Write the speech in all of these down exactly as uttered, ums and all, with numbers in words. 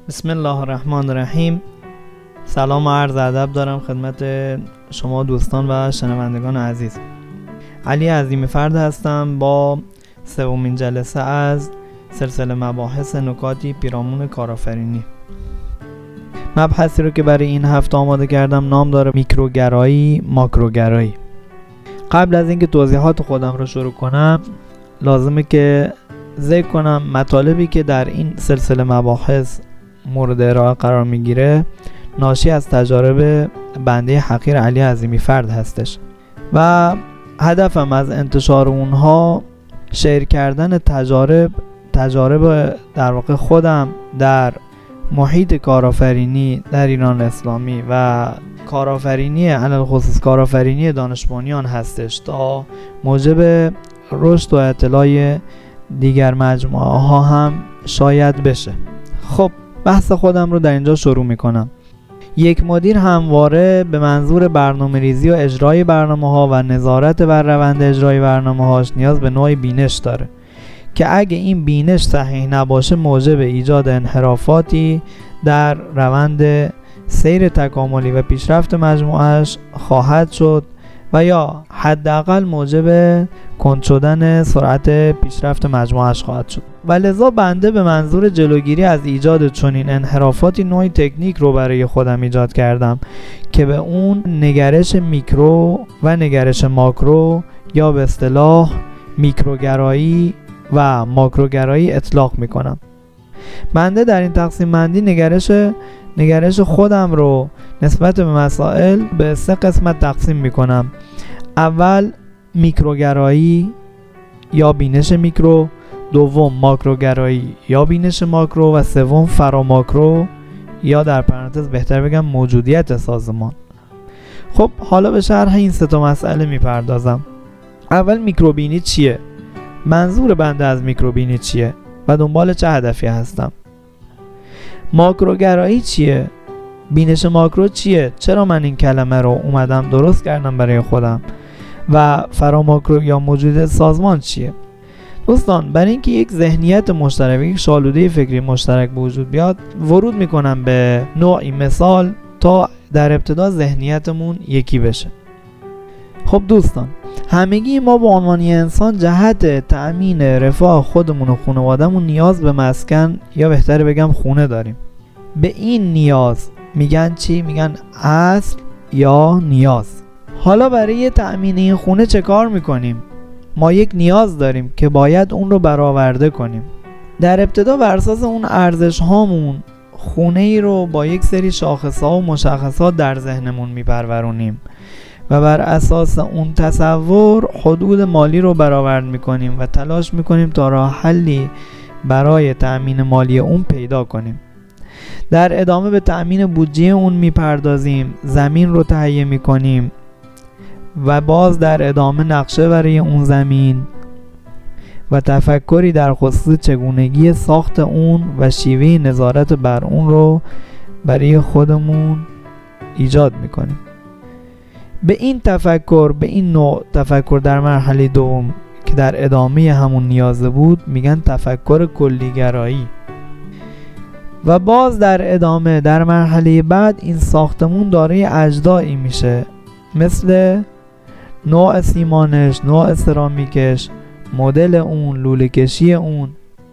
بسم الله الرحمن الرحیم. سلام و عرض ادب دارم خدمت شما دوستان و شنوندگان عزیز. علی عظیمی فرد هستم با سومین جلسه از سلسله مباحث نکاتی پیرامون کارآفرینی. مبحثی رو که برای این هفته آماده کردم نام داره میکروگرایی ماکروگرایی. قبل از اینکه توضیحات خودم رو شروع کنم لازمه که ذکر کنم مطالبی که در این سلسله مباحث مورد ارائه قرار میگیره ناشی از تجارب بنده حقیر علی عظیمی فرد هستش و هدفم از انتشار اونها شیر کردن تجارب تجارب در واقع خودم در محیط کارآفرینی در ایران اسلامی و کارآفرینی علل خصوص کارآفرینی دانش بنیان هستش تا موجب رشد و اطلاع دیگر مجموعه ها هم شاید بشه. خب بحث خودم رو در اینجا شروع میکنم. یک مدیر همواره به منظور برنامه ریزی و اجرای برنامه ها و نظارت بر روند اجرای برنامه هاش نیاز به نوع بینش داره که اگه این بینش صحیح نباشه موجب ایجاد انحرافاتی در روند سیر تکاملی و پیشرفت مجموعهش خواهد شد و یا حداقل موجب کند شدن سرعت پیشرفت مجموعهش خواهد شد. و لذا بنده به منظور جلوگیری از ایجاد چنین انحرافاتی نوعی تکنیک رو برای خودم ایجاد کردم که به اون نگرش میکرو و نگرش ماکرو یا به اصطلاح میکروگرایی و ماکروگرایی اطلاق میکنم. بنده در این تقسیم بندی نگرش نگرش خودم رو نسبت به مسائل به سه قسمت تقسیم میکنم. اول میکروگرایی یا بینش میکرو، دوم ماکروگرایی یا بینش ماکرو و سوم فراماکرو یا در پرانتز بهتر بگم موجودیت سازمان. خب حالا به شرح این سه تا مسئله میپردازم. اول میکروبینی چیه؟ منظور بنده از میکروبینی چیه و دنبال چه هدفی هستم؟ ماکروگرایی چیه؟ بینش ماکرو چیه؟ چرا من این کلمه رو اومدم درست کردم برای خودم؟ و فراماکرو یا موجودیت سازمان چیه؟ دوستان برای اینکه یک ذهنیت مشترک، یک شالوده فکری مشترک به وجود بیاد ورود میکنم به نوعی مثال تا در ابتدا ذهنیتمون یکی بشه. خب دوستان همگی ما به عنوان انسان جهت تأمین رفاه خودمون و خانواده‌مون نیاز به مسکن یا بهتر بگم خونه داریم. به این نیاز میگن چی؟ میگن اصل یا نیاز. حالا برای تأمین این خونه چه کار میکنیم؟ ما یک نیاز داریم که باید اون رو برآورده کنیم. در ابتدا بر اساس اون ارزش هامون خونه ای رو با یک سری شاخص ها و مشخصات در ذهنمون میپرورونیم و بر اساس اون تصور حدود مالی رو برآورد میکنیم و تلاش میکنیم تا راه حلی برای تأمین مالی اون پیدا کنیم. در ادامه به تأمین بودجه اون میپردازیم، زمین رو تهیه میکنیم و باز در ادامه نقشه برای اون زمین و تفکری در خصوص چگونگی ساخت اون و شیوه نظارت بر اون رو برای خودمون ایجاد میکنیم. به این تفکر به این نوع تفکر در مرحله دوم که در ادامه همون نیازه بود میگن تفکر کلیگرایی و باز در ادامه در مرحله بعد این ساختمون دارای اجزایی میشه مثل نوع سیمانش، نوع سرامیکش، مدل اون، لوله کشی اون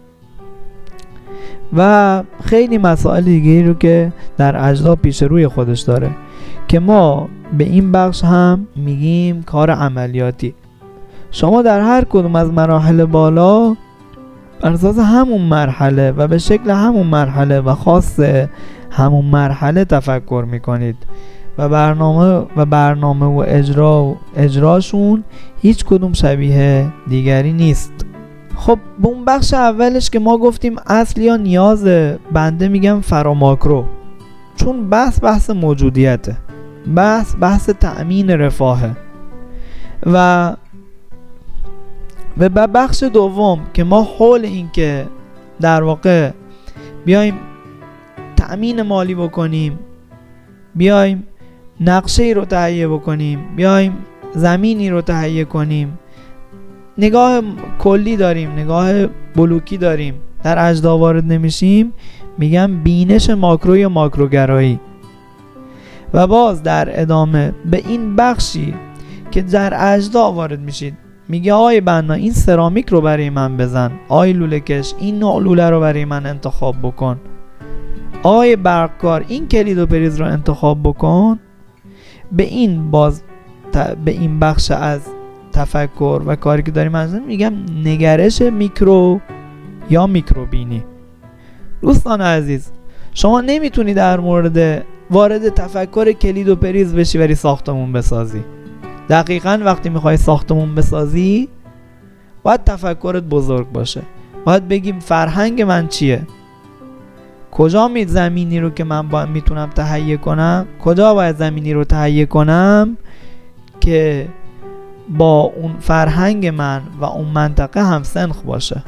و خیلی مسائل دیگه رو که در اجزا پیش روی خودش داره که ما به این بخش هم میگیم کار عملیاتی. شما در هر کدوم از مراحل بالا بر اساس همون مرحله و به شکل همون مرحله و خاص همون مرحله تفکر میکنید و برنامه و برنامه و اجرا و اجراشون هیچ کدوم شبیه دیگری نیست. خب به اون بخش اولش که ما گفتیم اصل یا نیاز، بنده میگم فراماکرو، چون بحث بحث موجودیته، بحث بحث تأمین رفاهه. و و به بخش دوم که ما حول این که در واقع بیایم تأمین مالی بکنیم، بیایم نقشه ای رو تهیه بکنیم، بیایم زمینی رو تهیه کنیم، نگاه کلی داریم، نگاه بلوکی داریم، در اجزا وارد نمیشیم، میگم بینش ماکرو یا ماکروگرایی. و باز در ادامه به این بخشی که در اجزا وارد میشید میگه آقای بنا این سرامیک رو برای من بزن، آقای لوله کش این نوع لوله رو برای من انتخاب بکن، آقای برقکار این کلید و پریز رو انتخاب بکن. به این باز به این بخش از تفکر و کاری که داریم انجام میگم نگرش میکرو یا میکروبینی. دوستان عزیز، شما نمیتونی در مورد وارد تفکر کلید و پریز بشی ولی ساختمون بسازی. دقیقاً وقتی میخوای ساختمون بسازی باید تفکرت بزرگ باشه، باید بگیم فرهنگ من چیه، کجا می زمینی رو که من باید میتونم تهیه کنم، کجا باید زمینی رو تهیه کنم که با اون فرهنگ من و اون منطقه هم سنخ باشه.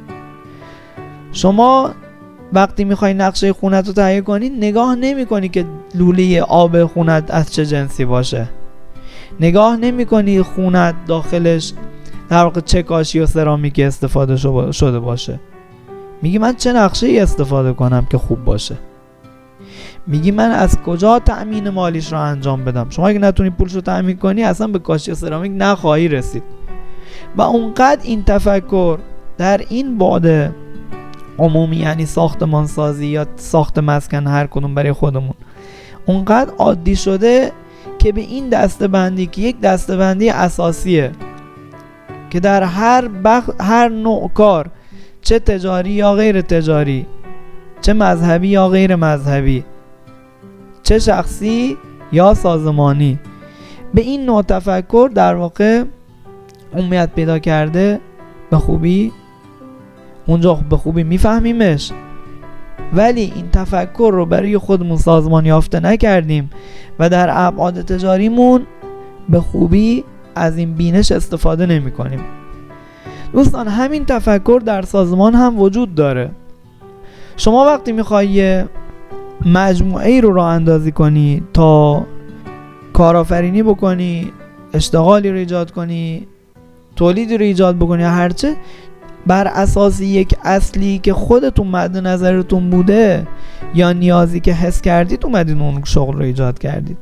شما وقتی میخوای نقشه خونت رو تهیه کنی نگاه نمی کنی که لوله آب خونت از چه جنسی باشه، نگاه نمی کنی خونت داخلش در واقع چه کاشی و سرامیکی استفاده شده باشه. میگی من چه نقشه ای استفاده کنم که خوب باشه، میگی من از کجا تأمین مالیش رو انجام بدم. شما اگه نتونی پولش رو تأمین کنی اصلا به کاشی و سرامیک نخواهی رسید. و اونقدر این تفکر در این بعد عمومی، یعنی ساختمان سازی یا ساخت مسکن هر کدوم برای خودمون، اونقدر عادی شده که به این دسته‌بندی که یک دسته‌بندی اساسیه که در هر بخ... هر نوع کار، چه تجاری یا غیر تجاری، چه مذهبی یا غیر مذهبی، چه شخصی یا سازمانی، به این نوع تفکر در واقع عمومیت پیدا کرده. به خوبی اونجا به خوبی میفهمیمش، ولی این تفکر رو برای خودمون سازمان یافته نکردیم و در ابعاد تجاریمون به خوبی از این بینش استفاده نمی کنیم. دوستان، همین تفکر در سازمان هم وجود داره. شما وقتی میخوای مجموعه ای رو راه اندازی کنی تا کارآفرینی بکنی، اشتغالی رو ایجاد کنی، تولیدی رو ایجاد بکنی یا هرچه، بر اساس یک اصلی که خودتون مد نظرتون بوده یا نیازی که حس کردید اومدین اون شغل رو ایجاد کردید.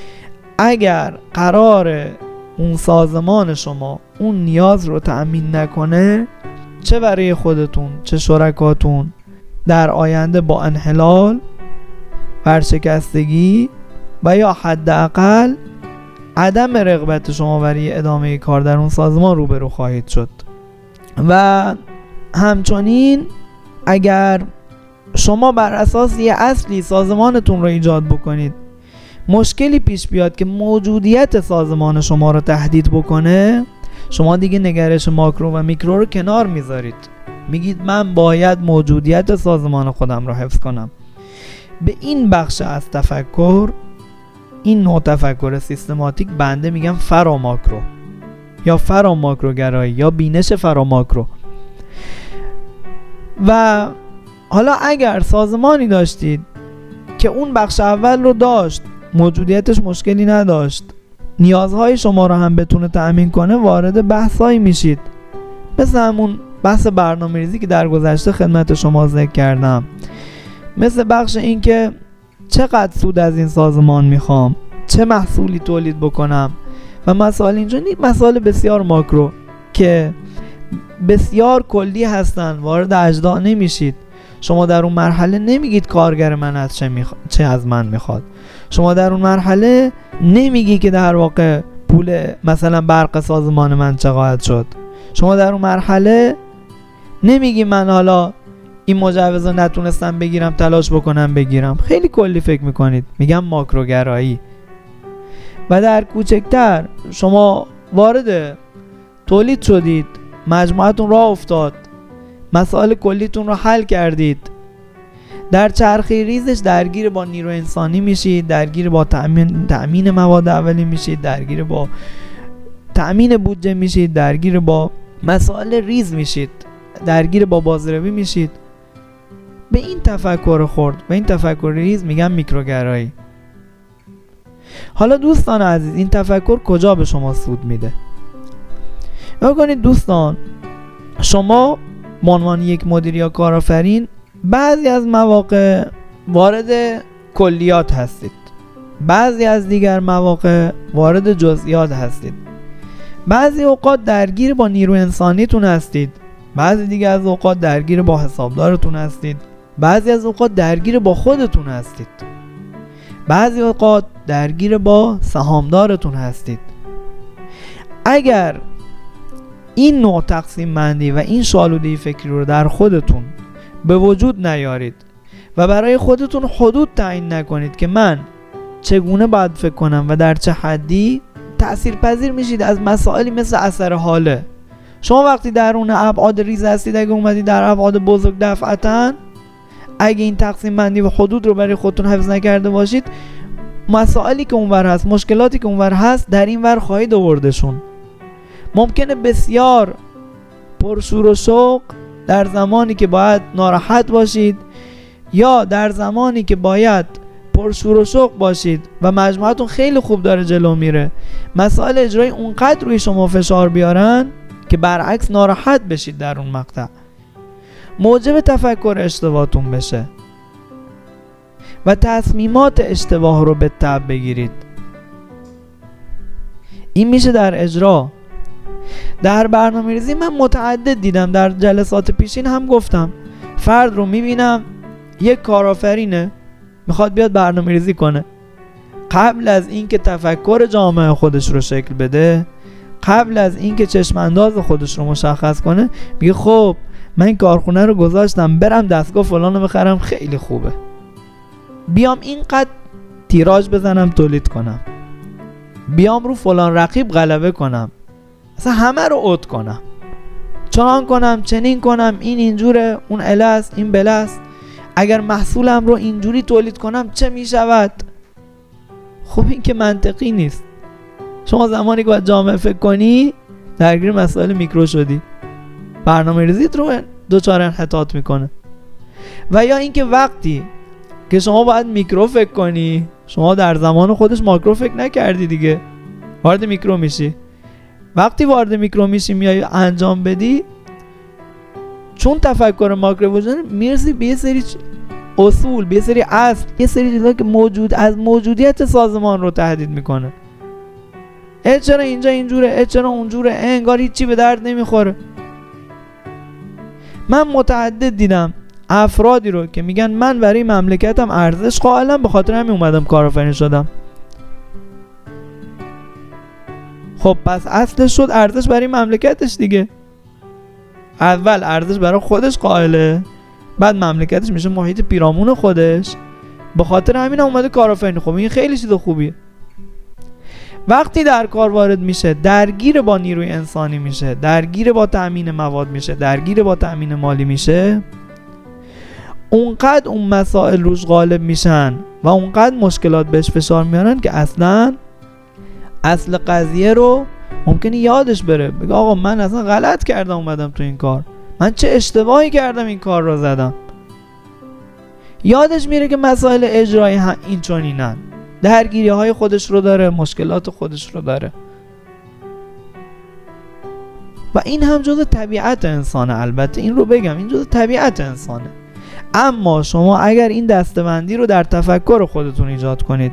اگر قرار اون سازمان شما اون نیاز رو تأمین نکنه، چه برای خودتون چه شرکاتون، در آینده با انحلال، ورشکستگی و یا حداقل عدم رغبت شما برای ادامه کار در اون سازمان روبرو خواهید شد. و همچنین اگر شما بر اساس یه اصلی سازمانتون رو ایجاد بکنید، مشکلی پیش بیاد که موجودیت سازمان شما رو تهدید بکنه، شما دیگه نگرش ماکرو و میکرو رو کنار میذارید، میگید من باید موجودیت سازمان خودم رو حفظ کنم. به این بخش از تفکر، این نوع تفکر سیستماتیک، بنده میگم فرا ماکرو یا فرا ماکروگرایی یا بینش فرا ماکرو. و حالا اگر سازمانی داشتید که اون بخش اول رو داشت، موجودیتش مشکلی نداشت، نیازهای شما رو هم بتونه تأمین کنه، وارد بحثایی میشید مثل همون بحث برنامه ریزی که در گذشته خدمت شما ذکر کردم، مثل بخش این که چقدر سود از این سازمان میخوام، چه محصولی تولید بکنم و مسائل اینجا نیست، مسائل بسیار ماکرو که بسیار کلی هستن، وارد اجزا نمیشید. شما در اون مرحله نمیگید کارگر من از چه, میخ... چه از من میخواد، شما در اون مرحله نمیگی که در واقع پول مثلا برق سازمان من چقدر شد، شما در اون مرحله نمیگی من حالا این مجوز رو نتونستم بگیرم تلاش بکنم بگیرم. خیلی کلی فکر میکنید، میگم ماکروگرایی. و در کوچکتر شما وارد تولید شدید، مجموعتون راه افتاد، مسائل کلیتون رو حل کردید، در چرخه ریزش درگیر با نیرو انسانی میشید، درگیر با تأمین, تأمین مواد اولیه میشید، درگیر با تأمین بودجه میشید، درگیر با مسائل ریز میشید، درگیر با بازاریابی میشید. به این تفکر خورد، به این تفکر ریز میگم میکروگرایی. حالا دوستان عزیز، این تفکر کجا به شما سود میده؟ نگاه کنید دوستان، شما به عنوان یک مدیر یا کارآفرین بعضی از مواقع وارد کلیات هستید، بعضی از دیگر مواقع وارد جزئیات هستید. بعضی اوقات درگیر با نیرو انسانیتون هستید، بعضی دیگر از اوقات درگیر با حسابدارتون هستید، بعضی از اوقات درگیر با خودتون هستید، بعضی اوقات درگیر با سهامدارتون هستید. اگر این نوع تقسیم بندی و این شالودهی فکری رو در خودتون به وجود نیارید و برای خودتون حدود تعیین نکنید که من چگونه باید فکر کنم و در چه حدی، تأثیر پذیر میشید از مسائلی مثل اثر حاله. شما وقتی در اون ابعاد ریز هستید، اگه اومدید در ابعاد بزرگ دفعتاً، اگه این تقسیم بندی و حدود رو برای خودتون حفظ نکرده باشید، مسائلی که اونور هست، مشکلاتی که اونور هست، در این ور خواهید آوردشون. ممکنه بسیار پرشور و شوق در زمانی که باید ناراحت باشید یا در زمانی که باید پرشور و شوق باشید و مجموعتون خیلی خوب داره جلو میره، مسائل اجرایی اونقدر روی شما فشار بیارن که برعکس ناراحت بشید در اون مقطع، موجب تفکر اشتباهتون بشه و تصمیمات اشتباه رو به تبع بگیرید. این میشه در اجرا. در برنامه ریزی من متعدد دیدم، در جلسات پیشین هم گفتم، فرد رو میبینم یک کارآفرینه میخواد بیاد برنامه ریزی کنه، قبل از اینکه تفکر جامعه خودش رو شکل بده، قبل از اینکه چشم انداز خودش رو مشخص کنه، میگه خب من این کارخونه رو گذاشتم، برم دستگاه فلان رو بخرم، خیلی خوبه، بیام اینقدر تیراژ بزنم تولید کنم، بیام رو فلان رقیب غلبه کنم، اصلا همه رو عد کنم، چنان کنم چنین کنم، این اینجوره، اون اله است، این بله است، اگر محصولم رو اینجوری تولید کنم چه میشود؟ خب این که منطقی نیست. شما زمانی که باید جامعه فکر کنی درگیر مسائل میکرو شدی، برنامه ریزیت رو دوچار انحطاط میکنه. و یا اینکه وقتی که شما باید میکرو فکر کنی، شما در زمان خودش ماکرو فکر نکردی دیگه، وارد میکرو میشی. وقتی وارد میکرو میشی میای انجام بدی، چون تفکر ماکرو وجود میرسی به یه سری اصول، به یه سری اصل، یه سری چیزا که موجود از موجودیت سازمان رو تهدید میکنه. اه چرا اینجا اینجوره، اه چرا اونجوره، اه انگار هیچی به درد نمیخوره. من متعدد دیدم افرادی رو که میگن من برای مملکتم ارزش قائلم، به خاطر همین اومدم کارآفرین شدم. خب پس اصلش شد ارزش برای مملکتش دیگه. اول ارزش برای خودش قائله، بعد مملکتش میشه محیط پیرامون خودش، به خاطر همین اومده کارآفرینی. خب این خیلی چیز خوبیه. وقتی در کار وارد میشه، درگیر با نیروی انسانی میشه، درگیر با تأمین مواد میشه، درگیر با تأمین مالی میشه، اونقدر اون مسائل روش غالب میشن و اونقدر مشکلات بهش فشار میارن که اصلا اصل قضیه رو ممکنه یادش بره، بگه آقا من اصلا غلط کردم اومدم تو این کار، من چه اشتباهی کردم این کار رو زدم. یادش میره که مسائل اجرایی این چنینن، درگیری های خودش رو داره، مشکلات خودش رو داره و این هم جزء طبیعت انسانه. البته این رو بگم، این جزء طبیعت انسانه. اما شما اگر این دسته‌بندی رو در تفکر خودتون ایجاد کنید،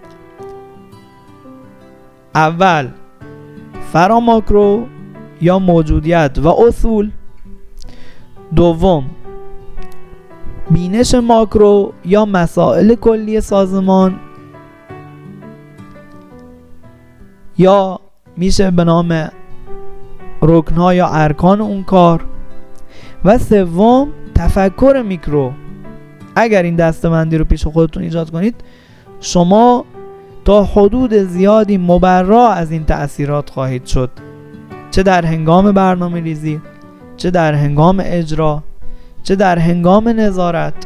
اول فرا ماکرو یا موجودیت و اصول، دوم بینش ماکرو یا مسائل کلی سازمان یا میشه به نام رکن‌ها یا ارکان اون کار، و سوم تفکر میکرو. اگر این دسته‌بندی رو پیش خودتون ایجاد کنید، شما تا حدود زیادی مبرا از این تأثیرات خواهید شد، چه در هنگام برنامه ریزی، چه در هنگام اجرا، چه در هنگام نظارت.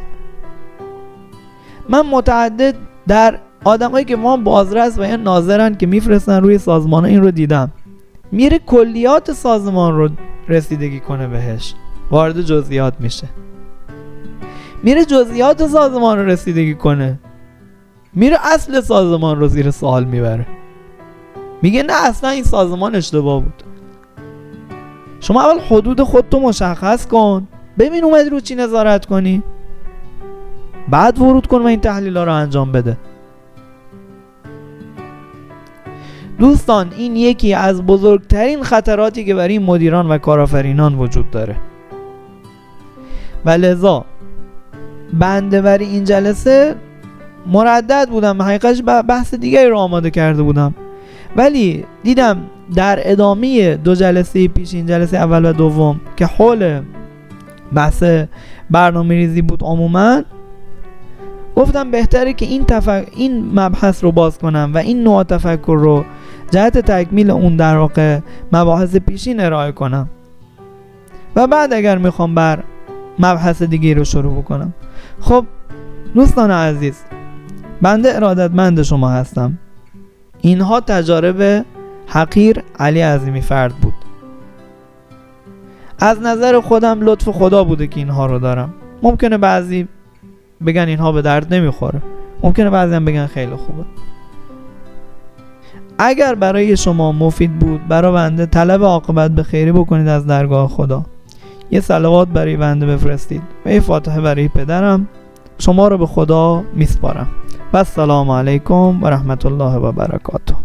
من متعدد در آدمایی که ما بازرس و یا ناظرن که میفرستن روی سازمان این رو دیدم، میره کلیات سازمان رو رسیدگی کنه بهش، وارد جزئیات میشه، میره جزئیات سازمان رو رسیدگی کنه، میره اصل سازمان رو زیر سوال میبره، میگه نه اصلا این سازمان اشتباه بود. شما اول حدود خودتو مشخص کن، ببین اومدی رو چی نظارت کنی. بعد ورود کن و این تحلیل ها رو انجام بده. دوستان این یکی از بزرگترین خطراتی که برای مدیران و کارآفرینان وجود داره و لذا بنده برای این جلسه مردد بودم، حقیقتش بحث دیگری رو آماده کرده بودم، ولی دیدم در ادامه دو جلسه پیشین، جلسه اول و دوم که حول بحث برنامه ریزی بود عموما، گفتم بهتره که این تفک... این مبحث رو باز کنم و این نوع تفکر رو جهت تکمیل اون در واقع مباحث پیشین ارائه کنم و بعد اگر میخوام بر مبحث دیگه رو شروع بکنم. خب دوستان عزیز، بنده ارادتمند شما هستم. اینها تجارب حقیر علی عظیمی فرد بود. از نظر خودم لطف خدا بوده که اینها رو دارم. ممکنه بعضی بگن اینها به درد نمیخوره، ممکنه بعضی هم بگن خیلی خوبه. اگر برای شما مفید بود، برای بنده طلب عاقبت به خیری بکنید از درگاه خدا. یه صلوات برای بنده بفرستید و یه فاتحه برای پدرم. شما رو به خدا میسپارم و السلام علیکم و رحمت الله و برکاته.